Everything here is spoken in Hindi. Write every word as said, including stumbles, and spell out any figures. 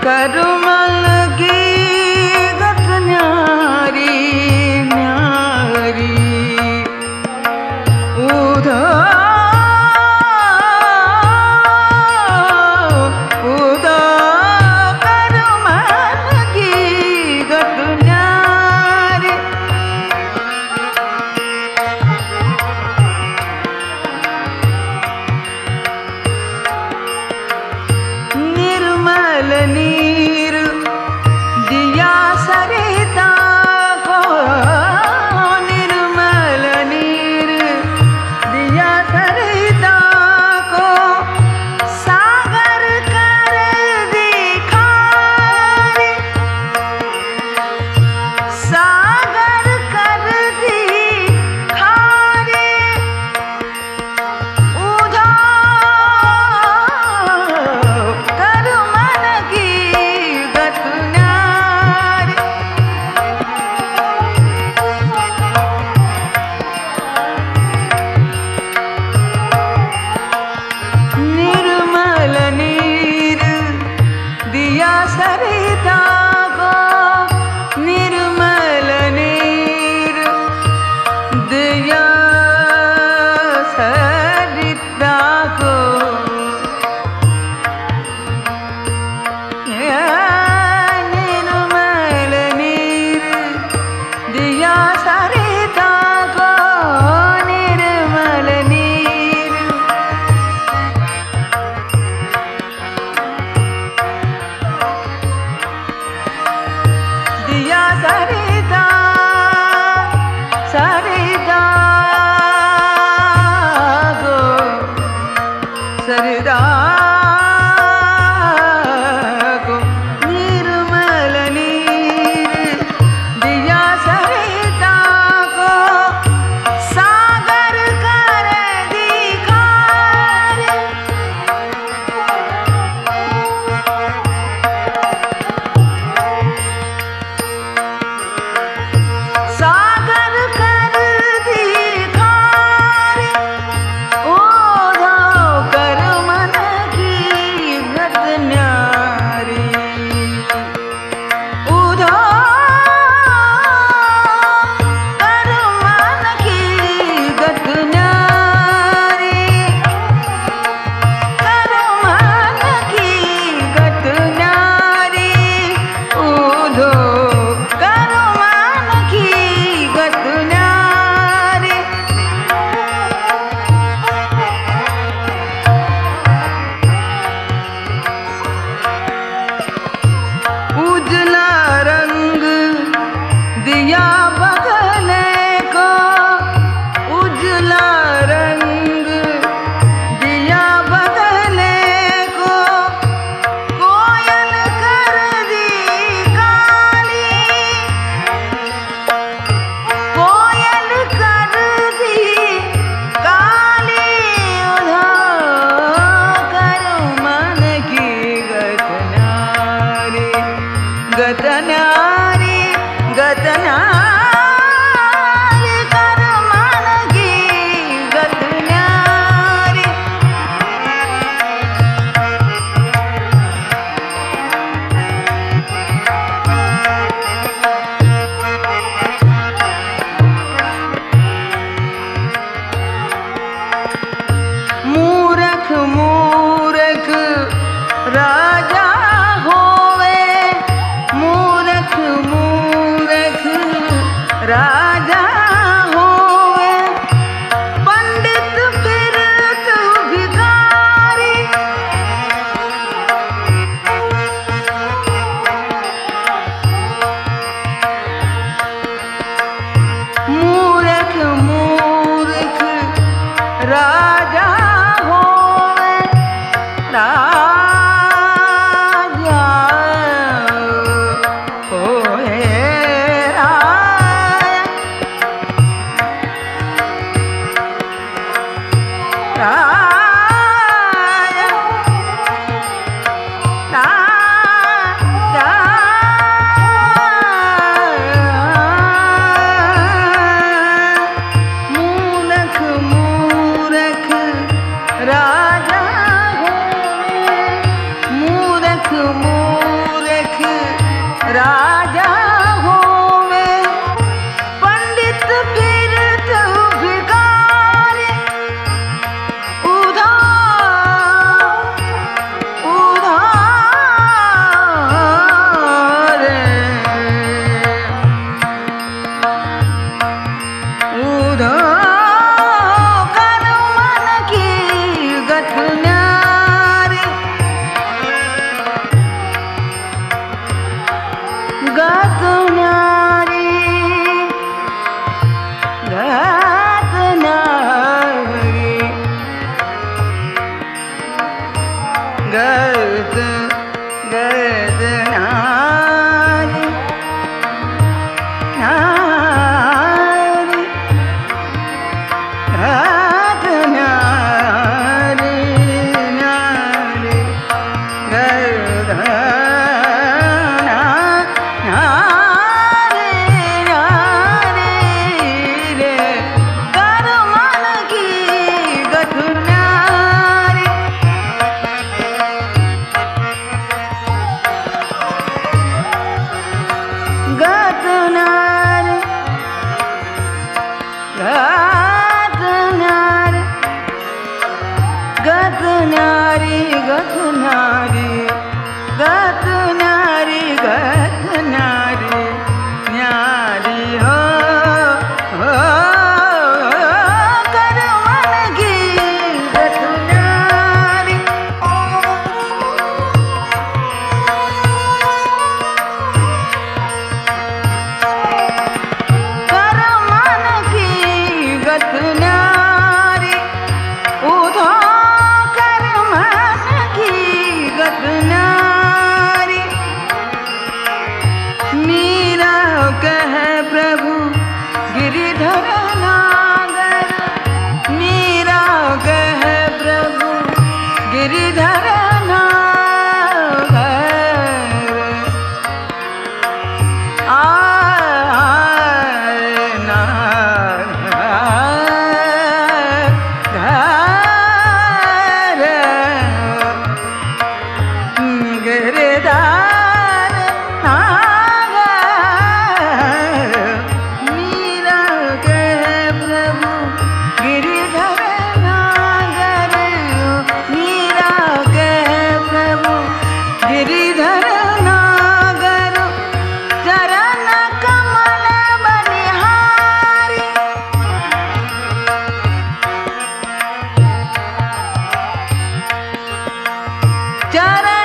करुमल की गत न्यारी न्यारी उधो उधो करुमल की गत न्यारी निर्मल नीर दिया सरिता को निर्मल नीर दिया सरिता को सागर कर दिखाए सागर कर दिखाए उधो सरिता को निर्मल नीर दिया सरिता को निर्मल नीर दिया सरिता को निर्मल नीर दिया सरिता सरिता गो सरिता गो निर्मल नीर दिया सरिता को सागर कर दिखाए सागर कर दिखाए ओधो कर मन की गत गत नारी नारी गत नारी नारी गत नारी नारी रे कर मन की गत नारी गत नारी गत नारी गत नारी गत नारी गत नारी गत नारी न्यारी हो हो कर मन की गत नारी कर मन की गत नारी उधो कर मन की गत नारी मीरा कह प्रभु गिरिधर नागर मीरा कह प्रभु गिरिधर नागर गिरधार नागर मीरा के प्रभु गिरिधर नागर मीरा के प्रभु गिरिधर नागर चरण कमल बनिहारी चरण